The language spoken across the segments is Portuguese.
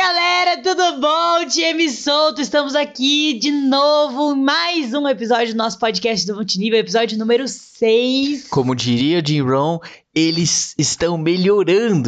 Galera, tudo bom? TM Solto, estamos aqui de novo, mais um episódio do nosso podcast do Multinível, episódio número 6. Como diria Jim Rohn, eles estão melhorando.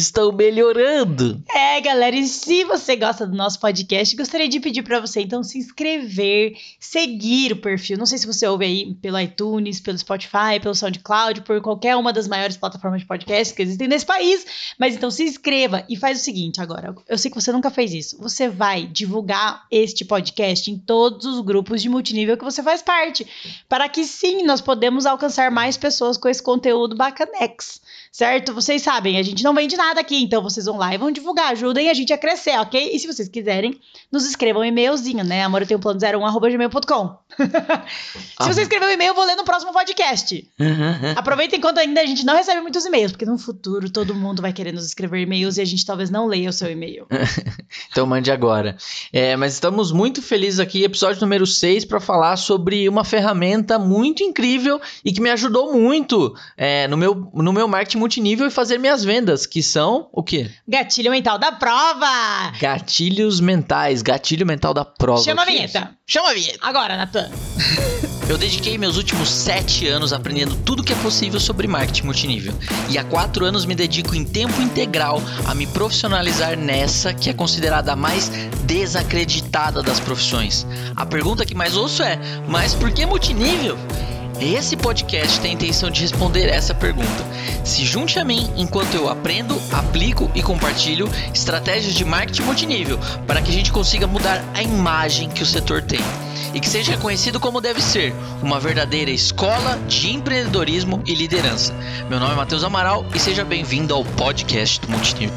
É, galera, e se você gosta do nosso podcast, gostaria de pedir para você, então, se inscrever, seguir o perfil. Não sei se você ouve aí pelo iTunes, pelo Spotify, pelo SoundCloud, por qualquer uma das maiores plataformas de podcast que existem nesse país, mas então se inscreva e faz o seguinte agora. Eu sei que você nunca fez isso. Você vai divulgar este podcast em todos os grupos de multinível que você faz parte, para que sim, nós podemos alcançar mais pessoas com esse conteúdo bacanex, certo? Vocês sabem, a gente não vende nada aqui, então vocês vão lá e vão divulgar, ajudem a gente a crescer, ok? E se vocês quiserem, nos escrevam um e-mailzinho, né? Amor, eu tenho um plano 01@gmail.com. Se você escrever um e-mail, eu vou ler no próximo podcast. Aproveita enquanto ainda a gente não recebe muitos e-mails, porque no futuro todo mundo vai querer nos escrever e-mails e a gente talvez não leia o seu e-mail. Então mande agora. Mas estamos muito felizes aqui, episódio número 6, para falar sobre uma ferramenta muito incrível e que me ajudou muito no meu marketing multinível e fazer minhas vendas, que são o quê? Gatilho mental da prova! Gatilhos mentais, gatilho mental da prova. Chama a vinheta! Chama a vinheta! Agora, Natan! Eu dediquei meus últimos 7 anos aprendendo tudo que é possível sobre marketing multinível. E há 4 anos me dedico em tempo integral a me profissionalizar nessa que é considerada a mais desacreditada das profissões. A pergunta que mais ouço é, mas por que multinível? Esse podcast tem a intenção de responder essa pergunta. Se junte a mim enquanto eu aprendo, aplico e compartilho estratégias de marketing multinível para que a gente consiga mudar a imagem que o setor tem e que seja reconhecido como deve ser, uma verdadeira escola de empreendedorismo e liderança. Meu nome é Matheus Amaral e seja bem-vindo ao podcast do Multinível.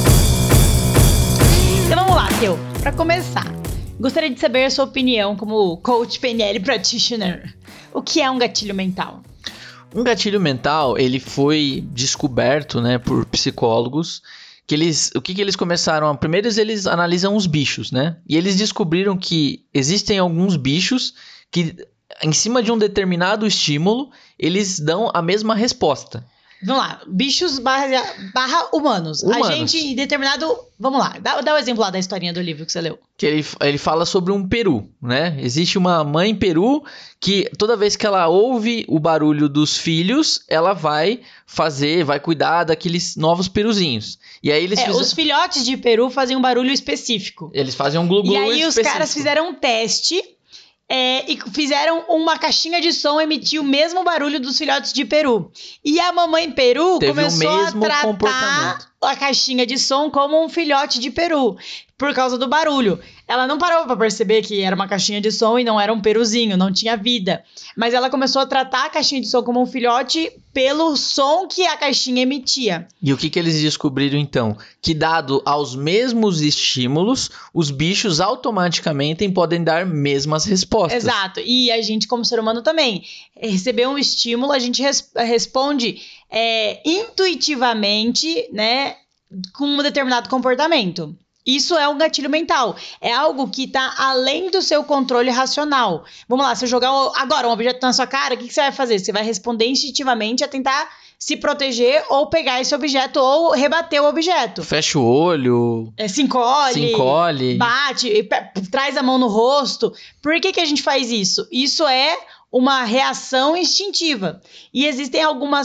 Então vamos lá, Theo. Para começar, gostaria de saber a sua opinião como Coach PNL Practitioner. O que é um gatilho mental? Um gatilho mental, ele foi descoberto, né, por psicólogos, que o que eles começaram? Primeiro eles analisam os bichos, né? E eles descobriram que existem alguns bichos que, em cima de um determinado estímulo, eles dão a mesma resposta. Vamos lá, bichos barra humanos. A gente em determinado... Vamos lá, dá o exemplo lá da historinha do livro que você leu. Que ele fala sobre um peru, né? Existe uma mãe peru que toda vez que ela ouve o barulho dos filhos, ela vai cuidar daqueles novos peruzinhos. E aí os filhotes de peru fazem um barulho específico. Eles fazem um glu-glu específico. E aí os caras fizeram um teste... e fizeram uma caixinha de som emitir o mesmo barulho dos filhotes de peru. E a mamãe peru começou a tratar a caixinha de som como um filhote de peru, por causa do barulho. Ela não parou para perceber que era uma caixinha de som e não era um peruzinho, não tinha vida. Mas ela começou a tratar a caixinha de som como um filhote pelo som que a caixinha emitia. E o que eles descobriram então? Que dado aos mesmos estímulos, os bichos automaticamente podem dar mesmas respostas. Exato. E a gente, como ser humano também, receber um estímulo, a gente responde intuitivamente, né, com um determinado comportamento. Isso é um gatilho mental. É algo que está além do seu controle racional. Vamos lá, se eu jogar agora um objeto na sua cara, o que você vai fazer? Você vai responder instintivamente a tentar se proteger ou pegar esse objeto ou rebater o objeto. Fecha o olho. Se encolhe. Bate, traz a mão no rosto. Por que a gente faz isso? Isso é uma reação instintiva. E existem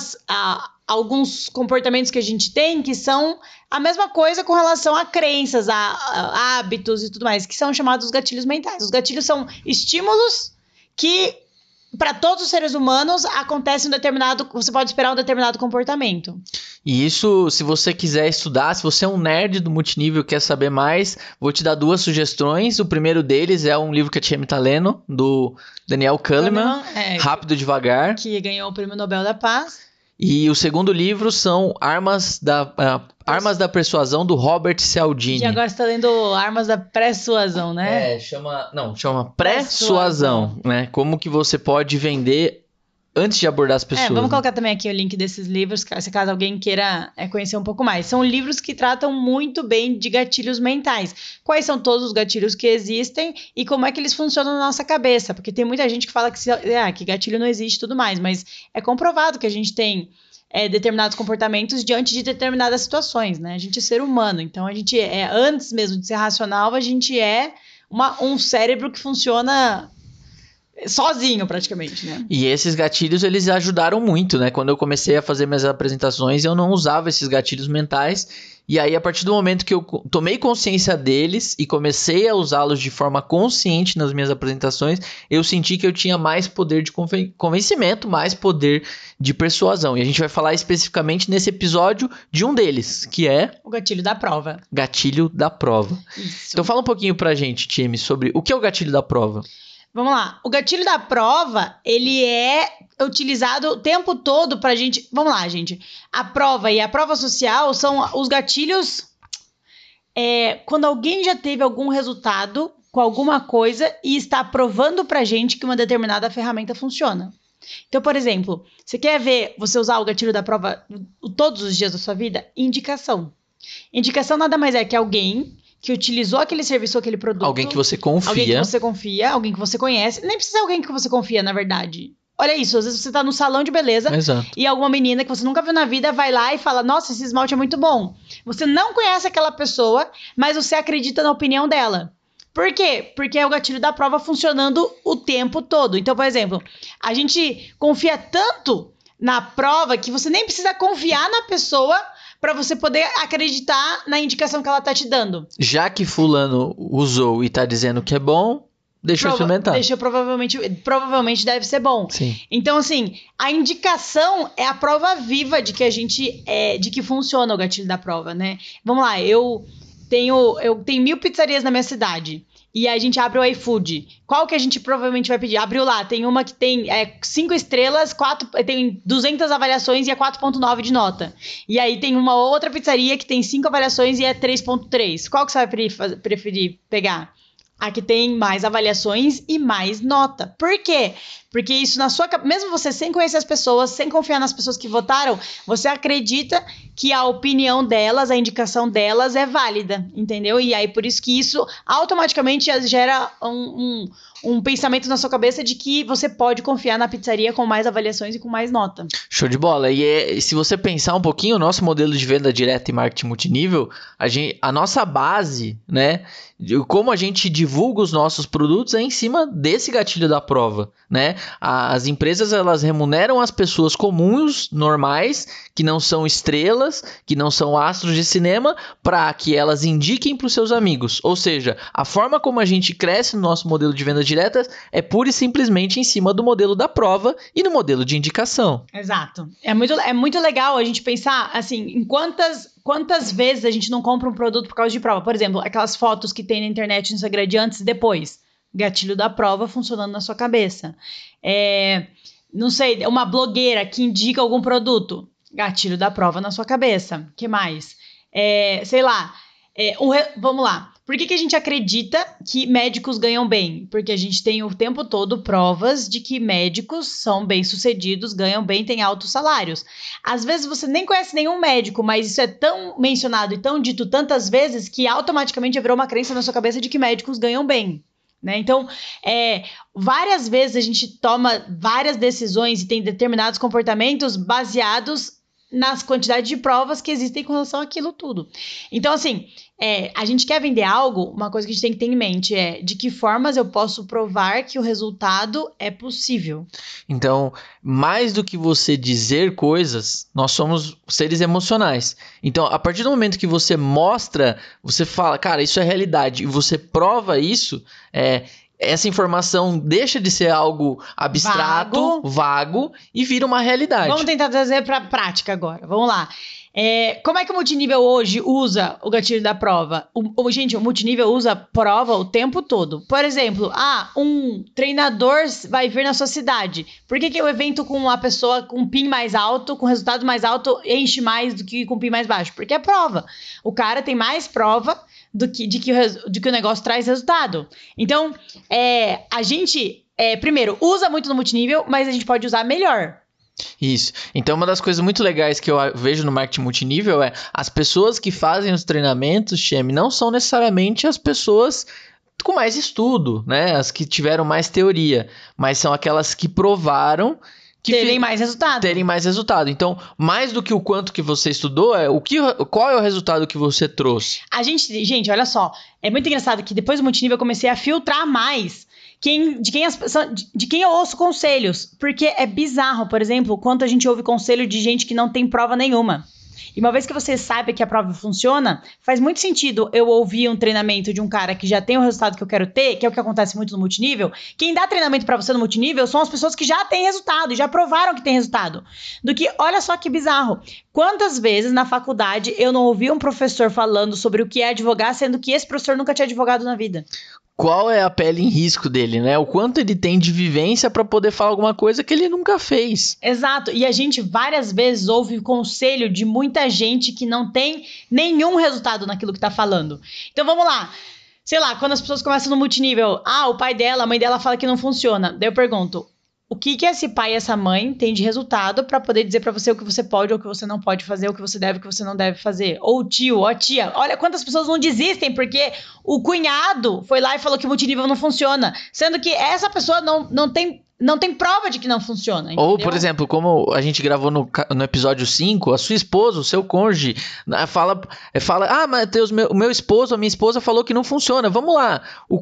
alguns comportamentos que a gente tem que são a mesma coisa com relação a crenças, a hábitos e tudo mais, que são chamados gatilhos mentais. Os gatilhos são estímulos que, para todos os seres humanos, acontece você pode esperar um determinado comportamento. E isso, se você quiser estudar, se você é um nerd do multinível e quer saber mais, vou te dar 2 sugestões. O primeiro deles é um livro que a Tia tá lendo, do Daniel Kahneman, Rápido e Devagar. Que ganhou o Prêmio Nobel da Paz. E o segundo livro são Armas da Persuasão, do Robert Cialdini. E agora você está lendo Armas da Persuasão, né? Chama Persuasão, né? Como que você pode vender antes de abordar as pessoas. Vamos colocar também aqui o link desses livros, se caso alguém queira conhecer um pouco mais. São livros que tratam muito bem de gatilhos mentais. Quais são todos os gatilhos que existem e como é que eles funcionam na nossa cabeça. Porque tem muita gente que fala que gatilho não existe e tudo mais, mas é comprovado que a gente tem determinados comportamentos diante de determinadas situações, né? A gente é ser humano, então a gente antes mesmo de ser racional, a gente é um cérebro que funciona sozinho praticamente, né? E esses gatilhos, eles ajudaram muito, né? Quando eu comecei a fazer minhas apresentações, eu não usava esses gatilhos mentais. E aí, a partir do momento que eu tomei consciência deles e comecei a usá-los de forma consciente nas minhas apresentações, eu senti que eu tinha mais poder de convencimento, mais poder de persuasão. E a gente vai falar especificamente nesse episódio de um deles, que é... o gatilho da prova. Gatilho da prova. Isso. Então fala um pouquinho pra gente, time, sobre o que é o gatilho da prova. Vamos lá. O gatilho da prova, ele é utilizado o tempo todo pra gente... Vamos lá, gente. A prova e a prova social são os gatilhos... quando alguém já teve algum resultado com alguma coisa e está provando pra gente que uma determinada ferramenta funciona. Então, por exemplo, você quer ver você usar o gatilho da prova todos os dias da sua vida? Indicação. Indicação nada mais é que alguém... que utilizou aquele serviço ou aquele produto. Alguém que você confia. Alguém que você confia, alguém que você conhece. Nem precisa ser alguém que você confia, na verdade. Olha isso, às vezes você tá no salão de beleza. Exato. E alguma menina que você nunca viu na vida vai lá e fala, nossa, esse esmalte é muito bom. Você não conhece aquela pessoa, mas você acredita na opinião dela. Por quê? Porque é o gatilho da prova funcionando o tempo todo. Então, por exemplo, a gente confia tanto na prova que você nem precisa confiar na pessoa para você poder acreditar na indicação que ela tá te dando. Já que fulano usou e tá dizendo que é bom, deixa eu experimentar. Provavelmente deve ser bom. Sim. Então, assim, a indicação é a prova viva de que a gente de que funciona o gatilho da prova, né? Vamos lá, eu tenho 1000 pizzarias na minha cidade. E a gente abre o iFood. Qual que a gente provavelmente vai pedir? Abriu lá, tem uma que tem 5 estrelas, tem 200 avaliações e é 4.9 de nota. E aí tem uma outra pizzaria que tem 5 avaliações e é 3.3. Qual que você vai preferir pegar? A que tem mais avaliações e mais nota. Por quê? Porque isso na sua cabeça, mesmo você sem conhecer as pessoas, sem confiar nas pessoas que votaram, você acredita que a opinião delas, a indicação delas é válida, entendeu? E aí por isso que isso automaticamente gera um pensamento na sua cabeça de que você pode confiar na pizzaria com mais avaliações e com mais nota. Show de bola. E se você pensar um pouquinho, o nosso modelo de venda direta e marketing multinível, a nossa base, né, de como a gente divulga os nossos produtos é em cima desse gatilho da prova, né? As empresas, elas remuneram as pessoas comuns, normais, que não são estrelas, que não são astros de cinema, para que elas indiquem para os seus amigos. Ou seja, a forma como a gente cresce no nosso modelo de vendas diretas é pura e simplesmente em cima do modelo da prova e no modelo de indicação. Exato. É muito legal a gente pensar, assim, em quantas vezes a gente não compra um produto por causa de prova. Por exemplo, aquelas fotos que tem na internet no Instagram de antes e depois. Gatilho da prova funcionando na sua cabeça. Não sei, uma blogueira que indica algum produto. Gatilho da prova na sua cabeça. O que mais? Sei lá. Vamos lá. Por que a gente acredita que médicos ganham bem? Porque a gente tem o tempo todo provas de que médicos são bem-sucedidos, ganham bem, têm altos salários. Às vezes você nem conhece nenhum médico, mas isso é tão mencionado e tão dito tantas vezes que automaticamente virou uma crença na sua cabeça de que médicos ganham bem. Né? Então, várias vezes a gente toma várias decisões e tem determinados comportamentos baseados nas quantidades de provas que existem com relação àquilo tudo. Então, assim, a gente quer vender algo, uma coisa que a gente tem que ter em mente é de que formas eu posso provar que o resultado é possível. Então, mais do que você dizer coisas, nós somos seres emocionais. Então, a partir do momento que você mostra, você fala, cara, isso é realidade, e você prova isso, essa informação deixa de ser algo abstrato, vago e vira uma realidade. Vamos tentar trazer para a prática agora. Vamos lá. Como é que o multinível hoje usa o gatilho da prova? Gente, o multinível usa prova o tempo todo. Por exemplo, um treinador vai vir na sua cidade. Por que o evento com uma pessoa com PIN mais alto, com resultado mais alto, enche mais do que com PIN mais baixo? Porque é prova. O cara tem mais prova de que o negócio traz resultado. Então, a gente, primeiro, usa muito no multinível, mas a gente pode usar melhor. Isso. Então, uma das coisas muito legais que eu vejo no marketing multinível é as pessoas que fazem os treinamentos, Cheme, não são necessariamente as pessoas com mais estudo, né? As que tiveram mais teoria, mas são aquelas que provaram terem mais resultado. Terem mais resultado. Então, mais do que o quanto que você estudou, qual é o resultado que você trouxe? Gente, olha só. É muito engraçado que depois do multinível eu comecei a filtrar mais de quem eu ouço conselhos. Porque é bizarro, por exemplo, o quanto a gente ouve conselho de gente que não tem prova nenhuma. E uma vez que você sabe que a prova funciona, faz muito sentido eu ouvir um treinamento de um cara que já tem o resultado que eu quero ter, que é o que acontece muito no multinível. Quem dá treinamento pra você no multinível são as pessoas que já têm resultado e já provaram que tem resultado. Olha só que bizarro. Quantas vezes na faculdade eu não ouvi um professor falando sobre o que é advogar, sendo que esse professor nunca tinha advogado na vida? Qual é a pele em risco dele, né? O quanto ele tem de vivência para poder falar alguma coisa que ele nunca fez. Exato. E a gente várias vezes ouve conselho de muita gente que não tem nenhum resultado naquilo que tá falando. Então vamos lá. Sei lá, quando as pessoas começam no multinível, o pai dela, a mãe dela fala que não funciona. Daí eu pergunto, o que esse pai e essa mãe têm de resultado para poder dizer para você o que você pode ou o que você não pode fazer, o que você deve, o que você não deve fazer? Ou o tio, ou a tia. Olha quantas pessoas não desistem porque o cunhado foi lá e falou que o multinível não funciona. Sendo que essa pessoa não tem prova de que não funciona. Entendeu? Ou, por exemplo, como a gente gravou no episódio 5, a sua esposa, o seu cônjuge, fala Matheus, o meu esposo, a minha esposa falou que não funciona. Vamos lá.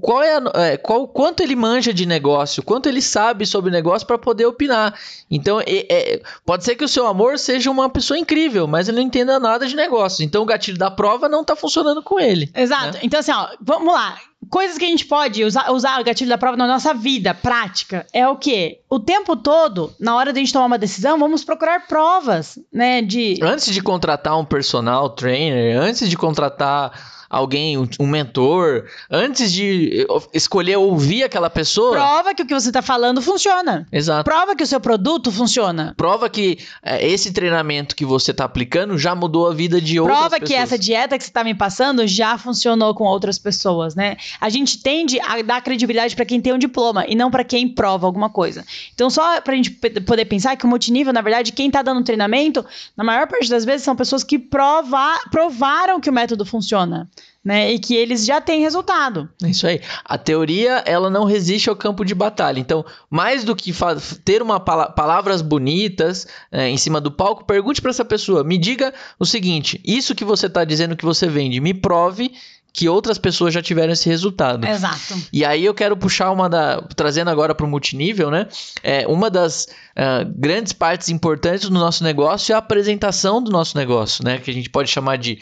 Quanto ele manja de negócio, quanto ele sabe sobre negócio para poder opinar. Então, pode ser que o seu amor seja uma pessoa incrível, mas ele não entenda nada de negócio. Então, o gatilho da prova não tá funcionando com ele. Exato. Né? Então, assim, vamos lá. Coisas que a gente pode usar o gatilho da prova na nossa vida prática é o quê? O tempo todo, na hora de a gente tomar uma decisão, vamos procurar provas, né? Antes de contratar um personal trainer, antes de contratar alguém, um mentor, antes de escolher ouvir aquela pessoa... Prova que o que você está falando funciona. Exato. Prova que o seu produto funciona. Prova que esse treinamento que você está aplicando já mudou a vida de outras pessoas. Prova que essa dieta que você está me passando já funcionou com outras pessoas, né? A gente tende a dar credibilidade para quem tem um diploma e não para quem prova alguma coisa. Então, só para a gente poder pensar que o multinível, na verdade, quem está dando treinamento, na maior parte das vezes, são pessoas que provaram que o método funciona. Né? E que eles já têm resultado. É isso aí. A teoria, ela não resiste ao campo de batalha. Então, mais do que ter palavras bonitas em cima do palco, pergunte para essa pessoa, me diga o seguinte, isso que você está dizendo que você vende, me prove que outras pessoas já tiveram esse resultado. Exato. E aí eu quero puxar trazendo agora para o multinível, né? Uma das grandes partes importantes do nosso negócio é a apresentação do nosso negócio, né? Que a gente pode chamar de...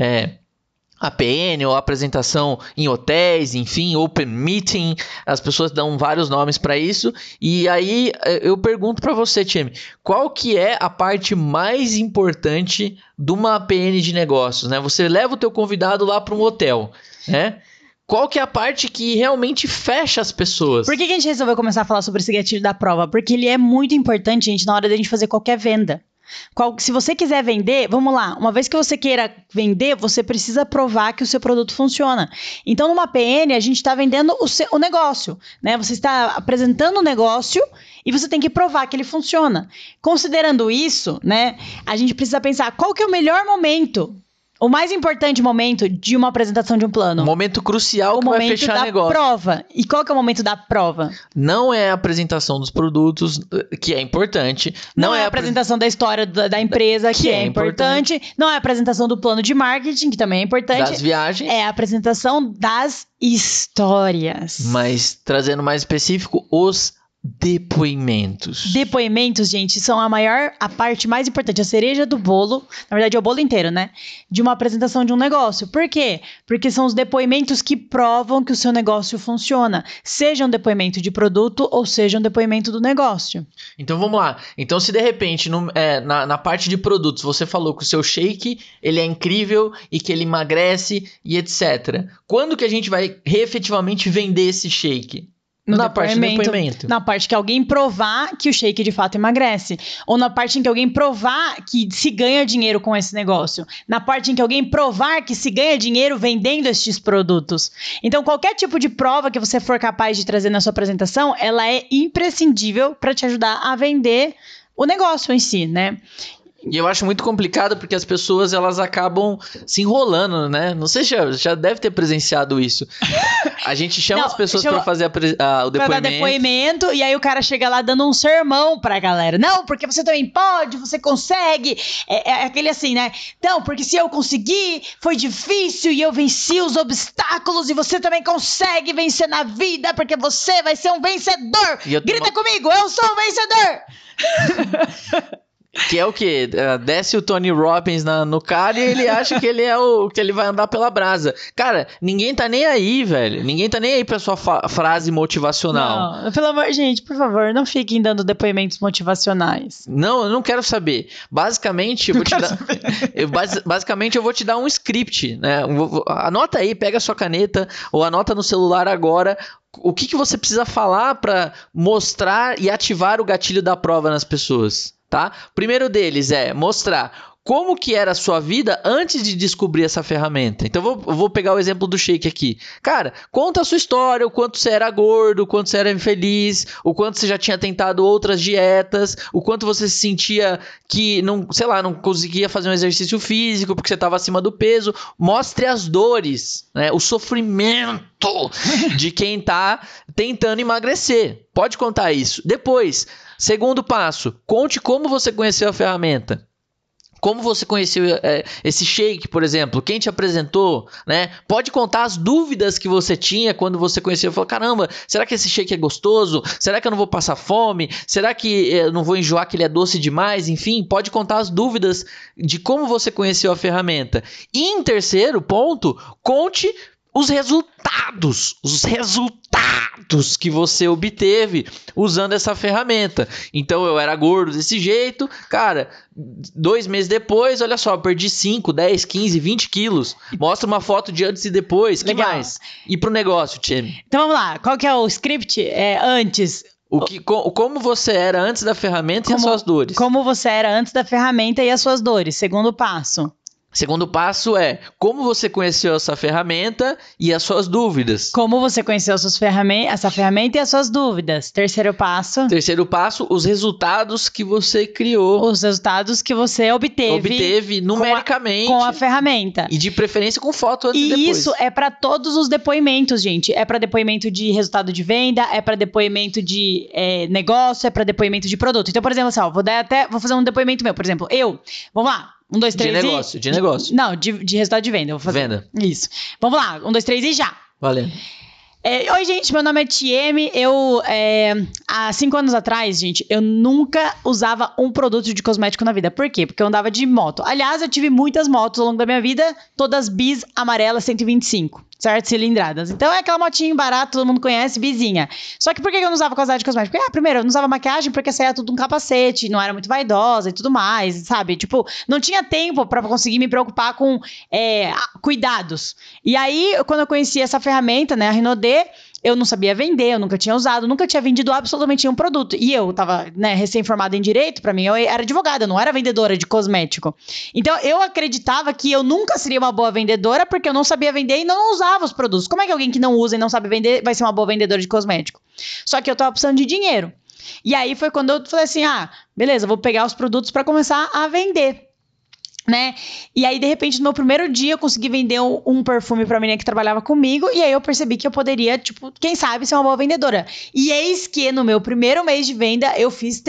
APN ou apresentação em hotéis, enfim, Open Meeting, as pessoas dão vários nomes para isso. E aí eu pergunto para você, Tieme, qual que é a parte mais importante de uma APN de negócios, né? Você leva o teu convidado lá para um hotel, né? Qual que é a parte que realmente fecha as pessoas? Por que a gente resolveu começar a falar sobre esse gatilho da prova? Porque ele é muito importante, gente, na hora da gente fazer qualquer venda. Se você quiser vender, vamos lá, uma vez que você queira vender, você precisa provar que o seu produto funciona. Então, numa PN, a gente está vendendo o negócio, né? Você está apresentando o negócio e você tem que provar que ele funciona. Considerando isso, né, a gente precisa pensar qual que é o melhor momento, o mais importante momento de uma apresentação de um plano. O momento crucial que vai fechar o negócio. O momento da prova. E qual que é o momento da prova? Não é a apresentação dos produtos, que é importante. Não é a apresentação da história da empresa, que é importante. Não é a apresentação do plano de marketing, que também é importante. Das viagens. É a apresentação das histórias. Mas, trazendo mais específico, os depoimentos. Depoimentos, gente, são a parte mais importante, a cereja do bolo, na verdade é o bolo inteiro, né? De uma apresentação de um negócio. Por quê? Porque são os depoimentos que provam que o seu negócio funciona. Seja um depoimento de produto ou seja um depoimento do negócio. Então vamos lá. Então se de repente na parte de produtos você falou que o seu shake ele é incrível e que ele emagrece e etc. Quando que a gente vai efetivamente vender esse shake? Na parte do depoimento. Na parte que alguém provar que o shake de fato emagrece. Ou na parte em que alguém provar que se ganha dinheiro com esse negócio. Na parte em que alguém provar que se ganha dinheiro vendendo estes produtos. Então, qualquer tipo de prova que você for capaz de trazer na sua apresentação, ela é imprescindível para te ajudar a vender o negócio em si, né? E eu acho muito complicado porque as pessoas, elas acabam se enrolando, né? Não sei se já deve ter presenciado isso. A gente chama as pessoas pra fazer o depoimento. Pra dar depoimento, e aí o cara chega lá dando um sermão pra galera. Não, porque você também pode, você consegue. É aquele assim, né? Então, porque se eu conseguir, foi difícil e eu venci os obstáculos e você também consegue vencer na vida, porque você vai ser um vencedor. Grita comigo, eu sou um vencedor! Que é o quê? Desce o Tony Robbins no cara e ele acha que ele que ele vai andar pela brasa. Cara, ninguém tá nem aí, velho. Ninguém tá nem aí pra sua frase motivacional. Não, pelo amor, gente, por favor, não fiquem dando depoimentos motivacionais. Não, eu não quero saber. Basicamente, eu vou te dar um script, né? Anota aí, pega a sua caneta ou anota no celular agora o que você precisa falar pra mostrar e ativar o gatilho da prova nas pessoas. Tá? O primeiro deles é mostrar como que era a sua vida antes de descobrir essa ferramenta. Então eu vou pegar o exemplo do shake aqui. Cara, conta a sua história, o quanto você era gordo, o quanto você era infeliz, o quanto você já tinha tentado outras dietas, o quanto você se sentia que não conseguia fazer um exercício físico porque você estava acima do peso. Mostre as dores, né? O sofrimento de quem está tentando emagrecer. Pode contar isso. Depois, segundo passo, conte como você conheceu a ferramenta. Como você conheceu esse shake, por exemplo? Quem te apresentou, né? Pode contar as dúvidas que você tinha quando você conheceu. Falou, caramba, será que esse shake é gostoso? Será que eu não vou passar fome? Será que eu não vou enjoar, que ele é doce demais? Enfim, pode contar as dúvidas de como você conheceu a ferramenta. E em terceiro ponto, conte os resultados que você obteve usando essa ferramenta. Então eu era gordo desse jeito, cara, 2 meses depois, olha só, perdi 5, 10, 15, 20 quilos. Mostra uma foto de antes e depois, que mais? E pro negócio, time. Então vamos lá, qual que é o script? Antes... Como você era antes da ferramenta e as suas dores. Como você era antes da ferramenta e as suas dores. Segundo passo. Segundo passo é como você conheceu essa ferramenta e as suas dúvidas. Como você conheceu essa ferramenta e as suas dúvidas. Terceiro passo, os resultados que você criou. Os resultados que você obteve numericamente. Com a ferramenta. E de preferência com foto antes e depois. E isso é para todos os depoimentos, gente. É para depoimento de resultado de venda, é para depoimento de negócio, é para depoimento de produto. Então, por exemplo, assim, vou fazer um depoimento meu. Por exemplo, vamos lá. 1, 2, 3 de negócio. Não, de resultado de venda. Eu vou fazer. Venda. Isso. Vamos lá. 1, 2, 3 e já. Valeu. Oi, gente, meu nome é Tieme. Há 5 anos atrás, gente, eu nunca usava um produto de cosmético na vida. Por quê? Porque eu andava de moto. Aliás, eu tive muitas motos ao longo da minha vida, todas bis amarelas 125. Certo? Cilindradas. Então é aquela motinha barata, todo mundo conhece, bizinha. Só que por que eu não usava quantidade de cosmético? Porque, primeiro, eu não usava maquiagem porque saía tudo um capacete, não era muito vaidosa e tudo mais, sabe? Tipo, não tinha tempo pra conseguir me preocupar com cuidados. E aí, quando eu conheci essa ferramenta, né, a Rinode, eu não sabia vender, eu nunca tinha usado, nunca tinha vendido absolutamente nenhum produto. E eu tava, né, recém-formada em Direito, pra mim, eu era advogada, eu não era vendedora de cosmético. Então, eu acreditava que eu nunca seria uma boa vendedora porque eu não sabia vender e não usava os produtos. Como é que alguém que não usa e não sabe vender vai ser uma boa vendedora de cosmético? Só que eu tava precisando de dinheiro. E aí, foi quando eu falei assim, beleza, vou pegar os produtos pra começar a vender. Né? E aí, de repente, no meu primeiro dia, eu consegui vender um perfume pra menina que trabalhava comigo, e aí eu percebi que eu poderia, tipo, quem sabe, ser uma boa vendedora. E eis que, no meu primeiro mês de venda, eu fiz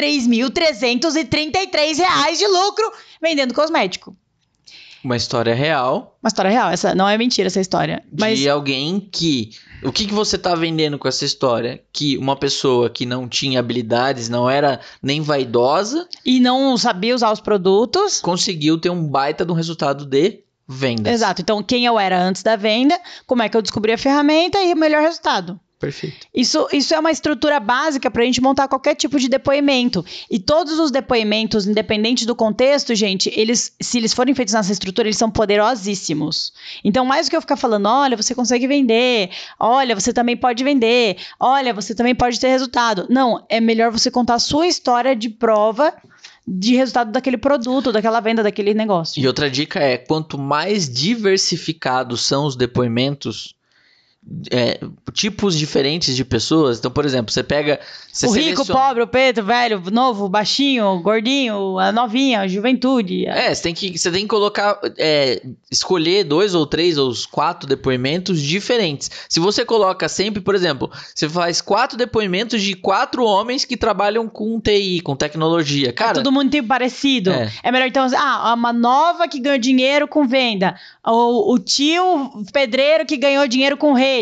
R$3.333 de lucro vendendo cosmético. Uma história real. Uma história real, essa não é mentira, essa história. De alguém que... O que você tá vendendo com essa história? Que uma pessoa que não tinha habilidades, não era nem vaidosa... E não sabia usar os produtos... Conseguiu ter um baita de um resultado de vendas. Exato. Então, quem eu era antes da venda, como é que eu descobri a ferramenta e o melhor resultado. Perfeito. Isso é uma estrutura básica para a gente montar qualquer tipo de depoimento. E todos os depoimentos, independente do contexto, gente, se eles forem feitos nessa estrutura, eles são poderosíssimos. Então, mais do que eu ficar falando, olha, você consegue vender, olha, você também pode vender, olha, você também pode ter resultado. Não, é melhor você contar a sua história de prova de resultado daquele produto, daquela venda, daquele negócio. E outra dica é, quanto mais diversificados são os depoimentos, tipos diferentes de pessoas. Então, por exemplo, você pega... o rico, o pobre, o preto, o velho, o novo, o baixinho, o gordinho, a novinha, a juventude. Você tem que colocar... escolher 2 ou 3 ou 4 depoimentos diferentes. Se você coloca sempre, por exemplo, você faz 4 depoimentos de 4 homens que trabalham com TI, com tecnologia. Cara, todo mundo tem parecido. É melhor então... uma nova que ganhou dinheiro com venda. O tio pedreiro que ganhou dinheiro com rede.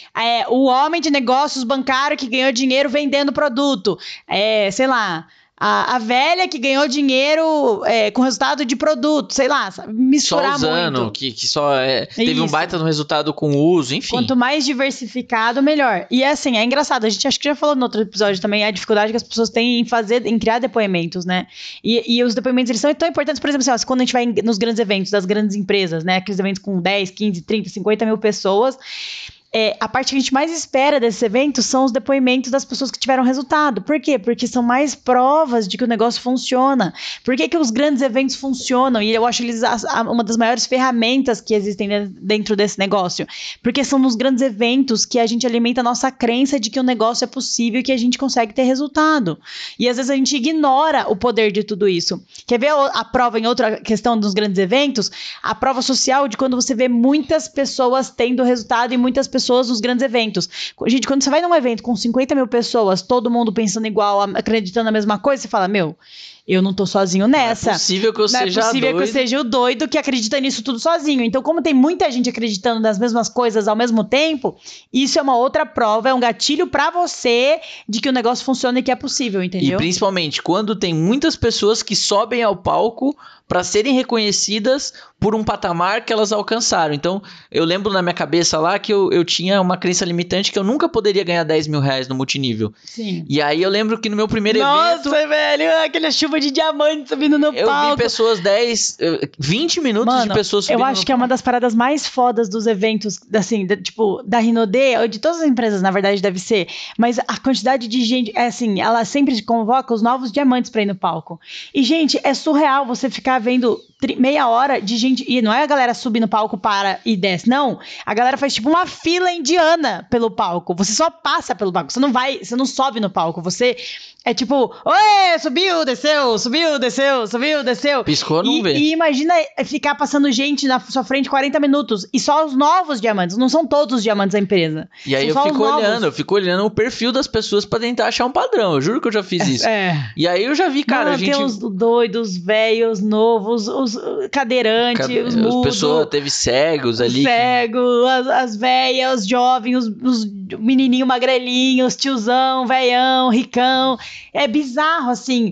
O homem de negócios bancário que ganhou dinheiro vendendo produto. Sei lá... A velha que ganhou dinheiro com resultado de produto, sei lá, misturar só usando, muito. Que só teve um baita no resultado com o uso, enfim. Quanto mais diversificado, melhor. E assim, é engraçado, a gente acho que já falou no outro episódio também, a dificuldade que as pessoas têm em criar depoimentos, né? E os depoimentos, eles são tão importantes, por exemplo, assim, quando a gente vai nos grandes eventos das grandes empresas, né? Aqueles eventos com 10, 15, 30, 50 mil pessoas... a parte que a gente mais espera desses eventos são os depoimentos das pessoas que tiveram resultado. Por quê? Porque são mais provas de que o negócio funciona. Por que os grandes eventos funcionam? E eu acho eles uma das maiores ferramentas que existem dentro desse negócio. Porque são nos grandes eventos que a gente alimenta a nossa crença de que o negócio é possível e que a gente consegue ter resultado. E às vezes a gente ignora o poder de tudo isso. Quer ver a prova em outra questão dos grandes eventos? A prova social de quando você vê muitas pessoas tendo resultado e muitas pessoas nos grandes eventos. Gente, quando você vai num evento com 50 mil pessoas, todo mundo pensando igual, acreditando na mesma coisa, você fala, eu não tô sozinho nessa. Não é possível que eu seja doido. Que eu seja o doido que acredita nisso tudo sozinho. Então, como tem muita gente acreditando nas mesmas coisas ao mesmo tempo, isso é uma outra prova, é um gatilho pra você de que o negócio funciona e que é possível, entendeu? E principalmente quando tem muitas pessoas que sobem ao palco para serem reconhecidas por um patamar que elas alcançaram. Então, eu lembro na minha cabeça lá que eu tinha uma crença limitante que eu nunca poderia ganhar 10 mil reais no multinível. Sim. E aí eu lembro que no meu primeiro evento... Nossa, velho, aquela chuva de diamantes subindo no palco. Eu vi pessoas 20 minutos de pessoas subindo eu acho que é uma das paradas mais fodas dos eventos, assim, da Rinode, ou de todas as empresas, na verdade, deve ser. Mas a quantidade de gente, ela sempre convoca os novos diamantes pra ir no palco. E, gente, é surreal você ficar vendo meia hora de gente, e não é a galera subir no palco, para e desce, não. A galera faz tipo uma fila indiana pelo palco. Você só passa pelo palco, você não sobe no palco, você é tipo, oi, subiu, desceu, subiu, desceu, subiu, desceu. Piscou, não vê. E imagina ficar passando gente na sua frente 40 minutos, e só os novos diamantes, não são todos os diamantes da empresa. E aí eu fico olhando o perfil das pessoas pra tentar achar um padrão, eu juro que eu já fiz isso. E aí eu já vi, cara, a gente... Tem os doidos, velhos, novos, os cadeirantes, os mudos. As pessoas, teve cegos ali. As velhas, os jovens, os menininhos magrelinhos, os tiozão, velhão, ricão. É bizarro, assim.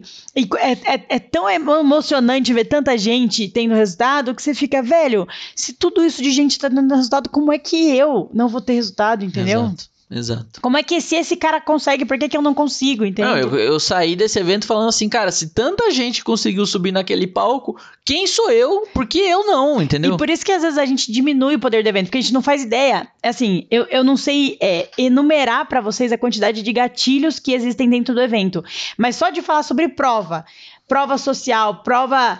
É tão emocionante ver tanta gente tendo resultado que você fica, velho, se tudo isso de gente tá dando resultado, como é que eu não vou ter resultado, entendeu? Exato. Como é que se esse cara consegue, por que eu não consigo, entendeu? Não, eu saí desse evento falando assim, cara, se tanta gente conseguiu subir naquele palco, quem sou eu? Por que eu não, entendeu? E por isso que às vezes a gente diminui o poder do evento, porque a gente não faz ideia. Assim, eu não sei enumerar pra vocês a quantidade de gatilhos que existem dentro do evento, mas só de falar sobre prova social, prova,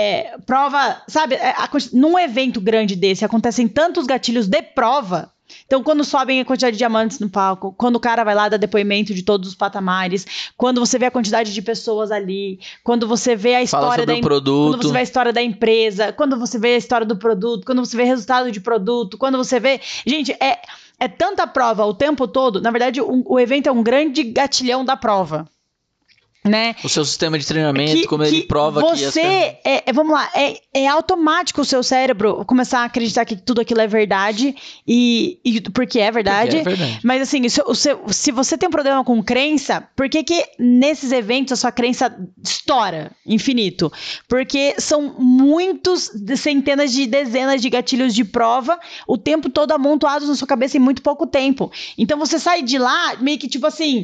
sabe? Num evento grande desse, acontecem tantos gatilhos de prova. Então, quando sobem a quantidade de diamantes no palco, quando o cara vai lá dar depoimento de todos os patamares, quando você vê a quantidade de pessoas ali, quando você vê a história produto, quando você vê a história da empresa, quando você vê a história do produto, quando você vê resultado de produto, quando você vê... Gente, é tanta prova o tempo todo. Na verdade, o evento é um grande gatilhão da prova. Né? O seu sistema de treinamento, como ele prova que você vamos lá, é automático o seu cérebro começar a acreditar que tudo aquilo é verdade e porque é verdade. Mas assim, se você tem um problema com crença, por que nesses eventos a sua crença estoura infinito? Porque são muitos, centenas de dezenas de gatilhos de prova o tempo todo amontoados na sua cabeça em muito pouco tempo. Então você sai de lá meio que tipo assim,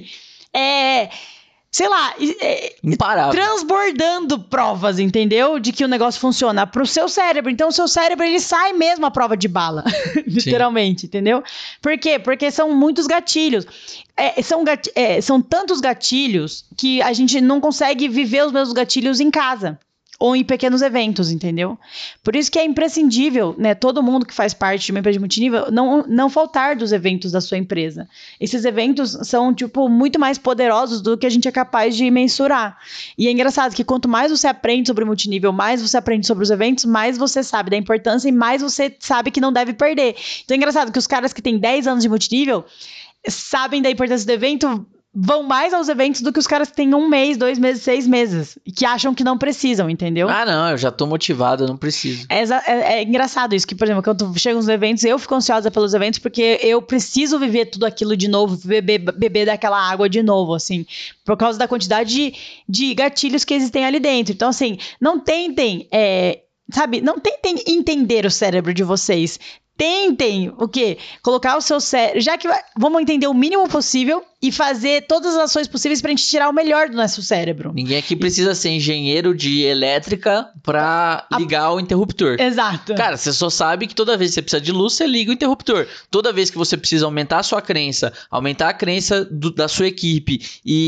sei lá, transbordando provas, entendeu? De que o negócio funciona pro seu cérebro. Então, o seu cérebro, ele sai mesmo à prova de bala. Literalmente, entendeu? Por quê? Porque são muitos gatilhos. São tantos gatilhos que a gente não consegue viver os mesmos gatilhos em casa. ou em pequenos eventos, entendeu? Por isso que é imprescindível, né, todo mundo que faz parte de uma empresa de multinível não faltar dos eventos da sua empresa. Esses eventos são, tipo, muito mais poderosos do que a gente é capaz de mensurar. E é engraçado que quanto mais você aprende sobre multinível, mais você aprende sobre os eventos, mais você sabe da importância e mais você sabe que não deve perder. Então é engraçado que os caras que têm 10 anos de multinível sabem da importância do evento, vão mais aos eventos do que os caras que têm 1 mês, 2 meses, 6 meses. E que acham que não precisam, entendeu? Ah, não, eu já tô motivado, eu não preciso. É engraçado isso, que, por exemplo, quando chegam nos eventos, eu fico ansiosa pelos eventos porque eu preciso viver tudo aquilo de novo, beber daquela água de novo, assim, por causa da quantidade de gatilhos que existem ali dentro. Então, assim, não tentem, não tentem entender o cérebro de vocês. Tentem, o quê? Colocar o seu cérebro, já que vamos entender o mínimo possível e fazer todas as ações possíveis pra gente tirar o melhor do nosso cérebro. Ninguém aqui precisa ser engenheiro de elétrica pra ligar o interruptor. Exato. Cara, você só sabe que toda vez que você precisa de luz, você liga o interruptor. Toda vez que você precisa aumentar a sua crença, aumentar a crença da sua equipe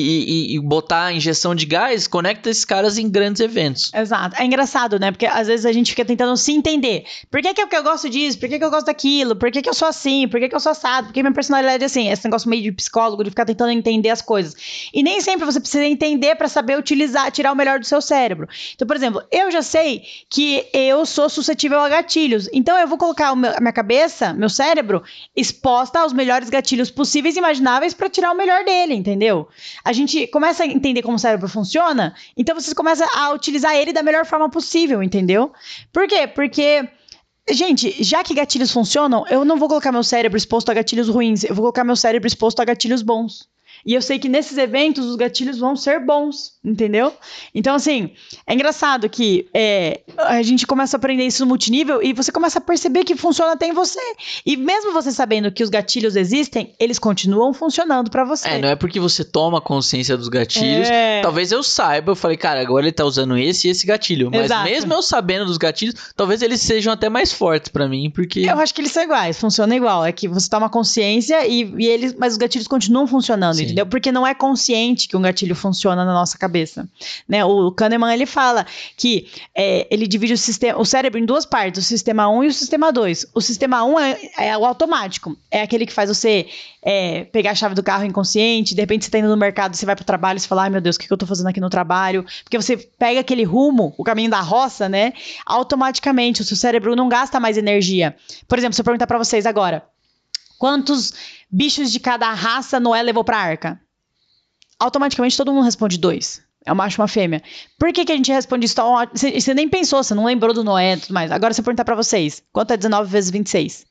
e botar a injeção de gás, conecta esses caras em grandes eventos. Exato. É engraçado, né? Porque às vezes a gente fica tentando se entender. Por que eu gosto disso? Por que eu gosto daquilo? Por que eu sou assim? Por que eu sou assado? Por que minha personalidade é assim? Esse negócio meio de psicólogo, de ficar tentando entender as coisas. E nem sempre você precisa entender para saber utilizar, tirar o melhor do seu cérebro. Então, por exemplo, eu já sei que eu sou suscetível a gatilhos. Então, eu vou colocar a minha cabeça, meu cérebro, exposta aos melhores gatilhos possíveis e imagináveis para tirar o melhor dele, entendeu? A gente começa a entender como o cérebro funciona, então você começa a utilizar ele da melhor forma possível, entendeu? Por quê? Porque gente, já que gatilhos funcionam, eu não vou colocar meu cérebro exposto a gatilhos ruins, eu vou colocar meu cérebro exposto a gatilhos bons. E eu sei que nesses eventos os gatilhos vão ser bons, entendeu? Então, assim, é engraçado que a gente começa a aprender isso no multinível e você começa a perceber que funciona até em você. E mesmo você sabendo que os gatilhos existem, eles continuam funcionando pra você. Não é porque você toma consciência dos gatilhos. Talvez eu saiba, eu falei, cara, agora ele tá usando esse e esse gatilho. Mas Exato. Mesmo eu sabendo dos gatilhos, talvez eles sejam até mais fortes pra mim, porque... Eu acho que eles são iguais, funcionam igual. É que você toma consciência mas os gatilhos continuam funcionando, Sim. entendeu? Porque não é consciente que um gatilho funciona na nossa cabeça, né? O Kahneman, ele fala que ele divide o cérebro em 2 partes, o sistema 1 e o sistema 2. O sistema 1 é o automático, é aquele que faz você pegar a chave do carro inconsciente, de repente você tá indo no mercado, você vai pro trabalho, você fala, ai meu Deus, o que eu tô fazendo aqui no trabalho? Porque você pega aquele rumo, o caminho da roça, né? Automaticamente, o seu cérebro não gasta mais energia. Por exemplo, se eu perguntar pra vocês agora, quantos bichos de cada raça Noé levou pra arca? Automaticamente todo mundo responde 2. É um macho e uma fêmea. Por que a gente responde isso? Você nem pensou, você não lembrou do Noé e tudo mais. Agora, se eu perguntar pra vocês, quanto é 19 vezes 26?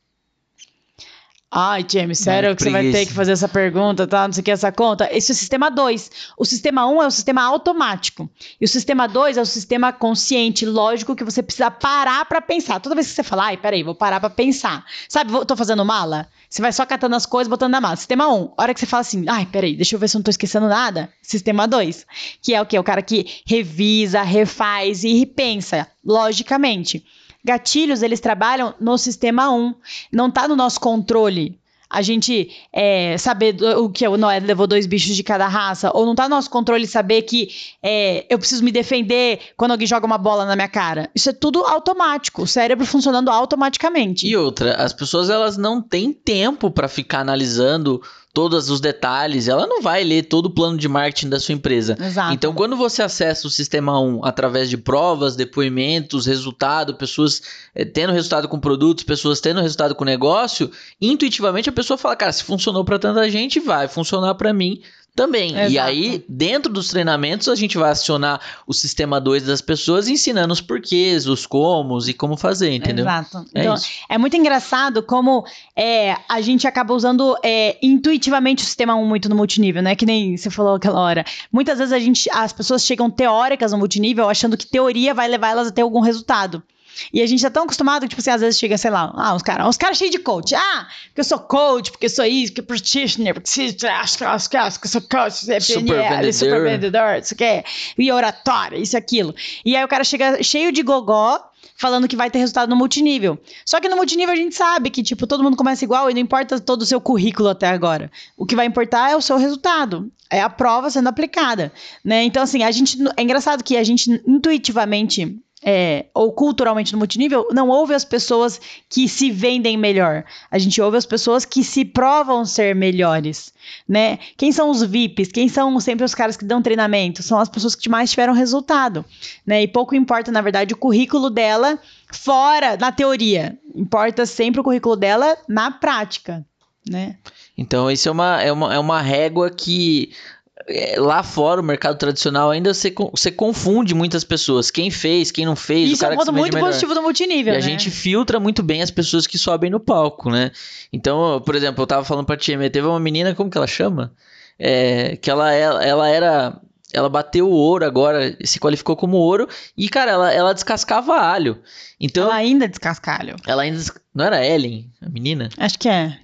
Ai, James, sério que você vai ter que fazer essa pergunta, tá? Não sei o que, essa conta. Esse é o sistema 2. O sistema 1 é o sistema automático. E o sistema 2 é o sistema consciente, lógico, que você precisa parar pra pensar. Toda vez que você fala, ai, peraí, vou parar pra pensar. Sabe, tô fazendo mala? Você vai só catando as coisas, botando na mala. Sistema 1, a hora que você fala assim, ai, peraí, deixa eu ver se eu não tô esquecendo nada. Sistema 2, que é o quê? O cara que revisa, refaz e repensa, logicamente. Gatilhos, eles trabalham no sistema 1. Não tá no nosso controle a gente saber o que o Noé levou 2 bichos de cada raça, ou não tá no nosso controle saber que eu preciso me defender quando alguém joga uma bola na minha cara. Isso é tudo automático, o cérebro funcionando automaticamente. E outra, as pessoas elas não têm tempo para ficar analisando todos os detalhes, ela não vai ler todo o plano de marketing da sua empresa. Exato. Então, quando você acessa o sistema 1 através de provas, depoimentos, resultado, pessoas tendo resultado com produtos, pessoas tendo resultado com negócio, intuitivamente a pessoa fala, cara, se funcionou para tanta gente, vai funcionar para mim também. Exato. E aí, dentro dos treinamentos, a gente vai acionar o sistema 2 das pessoas, ensinando os porquês, os comos e como fazer, entendeu? Exato. Então, é muito engraçado como a gente acaba usando intuitivamente o sistema 1 muito no multinível, né? Que nem você falou aquela hora. Muitas vezes as pessoas chegam teóricas no multinível achando que teoria vai levar elas a ter algum resultado. E a gente tá tão acostumado que, tipo assim, às vezes chega, sei lá, uns caras cheios de coach. Porque eu sou coach, porque eu sou isso, porque eu practitioner, porque eu sou coach, super vendedor, isso aqui, e oratória, isso e aquilo. E aí o cara chega cheio de gogó, falando que vai ter resultado no multinível. Só que no multinível a gente sabe que, tipo, todo mundo começa igual e não importa todo o seu currículo até agora. O que vai importar é o seu resultado. É a prova sendo aplicada, né? Então, assim, é engraçado que a gente intuitivamente... ou culturalmente no multinível, não ouve as pessoas que se vendem melhor. A gente ouve as pessoas que se provam ser melhores, né? Quem são os VIPs? Quem são sempre os caras que dão treinamento? São as pessoas que mais tiveram resultado, né? E pouco importa, na verdade, o currículo dela fora, na teoria. Importa sempre o currículo dela na prática, né? Então, isso é uma régua que... Lá fora, o mercado tradicional, ainda você confunde muitas pessoas. Quem fez, quem não fez. Isso é um ponto muito positivo do multinível, e a gente filtra muito bem as pessoas que sobem no palco, né? Então, por exemplo, eu tava falando pra tia, teve uma menina, como que ela chama? Que ela bateu o ouro agora, se qualificou como ouro. E, cara, ela descascava alho. Então, ela ainda descasca alho. Não era Ellen, a menina? Acho que é.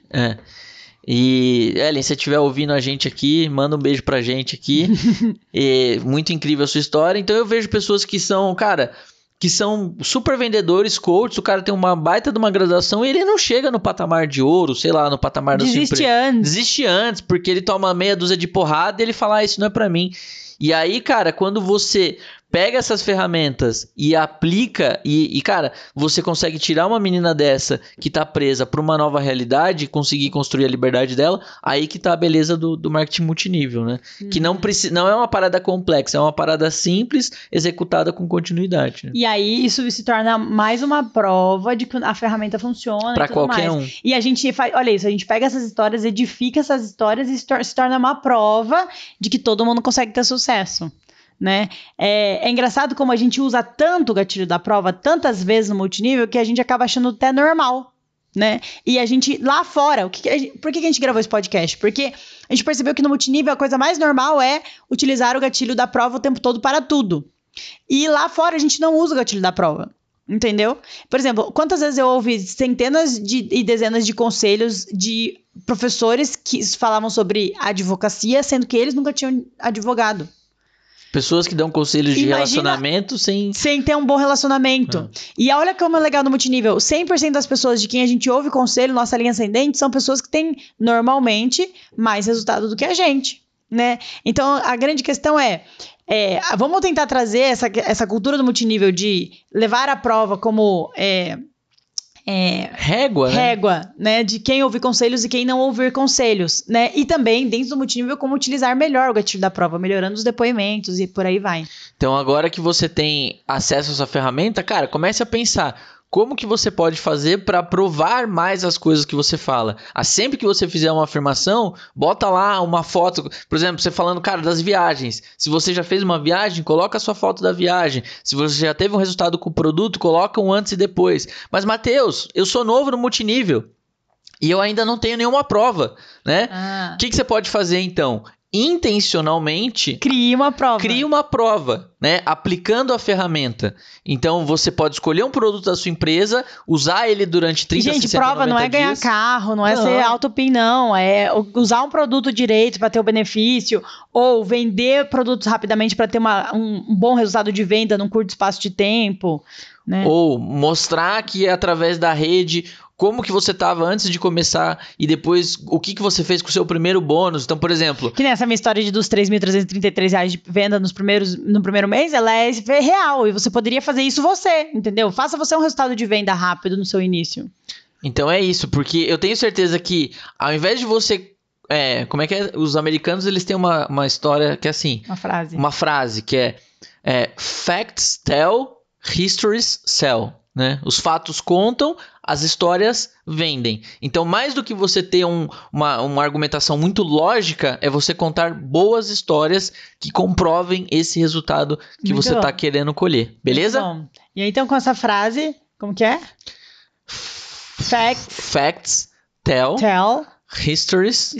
E, Ellen, se você estiver ouvindo a gente aqui, manda um beijo pra gente aqui. Muito incrível a sua história. Então eu vejo pessoas que são, cara, que são super vendedores, coaches, o cara tem uma baita de uma graduação e ele não chega no patamar de ouro, sei lá, no patamar da sua empresa. Desiste antes, porque ele toma meia dúzia de porrada e ele fala, isso não é pra mim. E aí, cara, quando você pega essas ferramentas e aplica e, cara, você consegue tirar uma menina dessa que tá presa pra uma nova realidade e conseguir construir a liberdade dela, aí que tá a beleza do marketing multinível, né? Que não é uma parada complexa, é uma parada simples, executada com continuidade. Né? E aí isso se torna mais uma prova de que a ferramenta funciona pra e tudo qualquer mais. um. E a gente faz, olha isso, a gente pega essas histórias, edifica essas histórias e se torna uma prova de que todo mundo consegue ter sucesso. Né? É engraçado como a gente usa tanto o gatilho da prova tantas vezes no multinível que a gente acaba achando até normal, né? E a gente, lá fora, por que a gente gravou esse podcast? Porque a gente percebeu que no multinível a coisa mais normal é utilizar o gatilho da prova o tempo todo para tudo. E lá fora a gente não usa o gatilho da prova. Entendeu? Por exemplo, quantas vezes eu ouvi centenas e dezenas de conselhos de professores que falavam sobre advocacia, sendo que eles nunca tinham advogado. Pessoas que dão conselhos de relacionamento sem ter um bom relacionamento. E olha como é legal no multinível. 100% das pessoas de quem a gente ouve conselho, nossa linha ascendente, são pessoas que têm, normalmente, mais resultado do que a gente, né? Então, a grande questão vamos tentar trazer essa cultura do multinível de levar a prova como... régua, né? De quem ouvir conselhos e quem não ouvir conselhos, né? E também, dentro do multinível, como utilizar melhor o gatilho da prova, melhorando os depoimentos e por aí vai. Então, agora que você tem acesso a essa ferramenta, cara, comece a pensar como que você pode fazer para provar mais as coisas que você fala. Sempre que você fizer uma afirmação, bota lá uma foto, por exemplo, você falando, cara, das viagens. Se você já fez uma viagem, coloca a sua foto da viagem. Se você já teve um resultado com o produto, coloca um antes e depois. Mas, Matheus, eu sou novo no multinível e eu ainda não tenho nenhuma prova, né? O que você pode fazer, então? Intencionalmente crie uma prova, né? Aplicando a ferramenta. Então você pode escolher um produto da sua empresa, usar ele durante 30, 60, 90 dias. Gente, prova não é ganhar carro, não é ser autopin, não. É usar um produto direito para ter o benefício, ou vender produtos rapidamente para ter um bom resultado de venda num curto espaço de tempo, né? Ou mostrar que através da rede como que você estava antes de começar e depois o que você fez com o seu primeiro bônus. Então, por exemplo... Que nessa minha história dos R$3.333 de venda no primeiro mês, ela é real e você poderia fazer isso você, entendeu? Faça você um resultado de venda rápido no seu início. Então é isso, porque eu tenho certeza que ao invés de você... como é que é? Os americanos, eles têm uma história que é assim... Uma frase que é facts tell, histories sell. Né? Os fatos contam, as histórias vendem. Então, mais do que você ter uma argumentação muito lógica, é você contar boas histórias que comprovem esse resultado que muito você está querendo colher. Beleza? Muito bom. E aí, então, com essa frase, como que é? Facts tell histories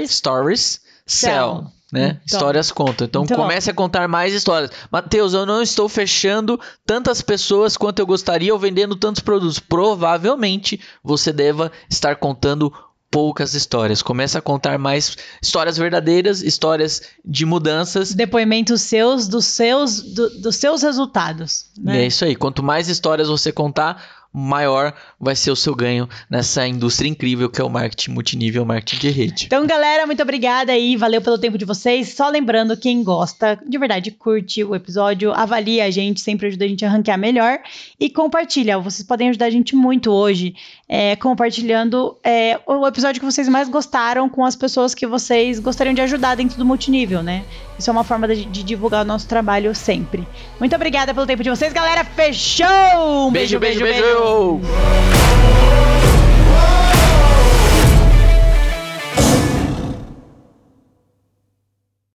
sell. Né? Então, histórias contam. Então comece a contar mais histórias. Matheus, eu não estou fechando tantas pessoas quanto eu gostaria ou vendendo tantos produtos. Provavelmente você deva estar contando poucas histórias. Começa a contar mais histórias verdadeiras, histórias de mudanças. Depoimentos seus, dos seus resultados. Né? E é isso aí. Quanto mais histórias você contar, maior vai ser o seu ganho nessa indústria incrível que é o marketing multinível, marketing de rede. Então, galera, muito obrigada aí, valeu pelo tempo de vocês. Só lembrando, quem gosta, de verdade, curte o episódio, avalia a gente, sempre ajuda a gente a ranquear melhor e compartilha. Vocês podem ajudar a gente muito hoje, compartilhando o episódio que vocês mais gostaram com as pessoas que vocês gostariam de ajudar dentro do multinível, né? Isso é uma forma de divulgar o nosso trabalho sempre. Muito obrigada pelo tempo de vocês, galera. Fechou! Beijo, beijo, beijo!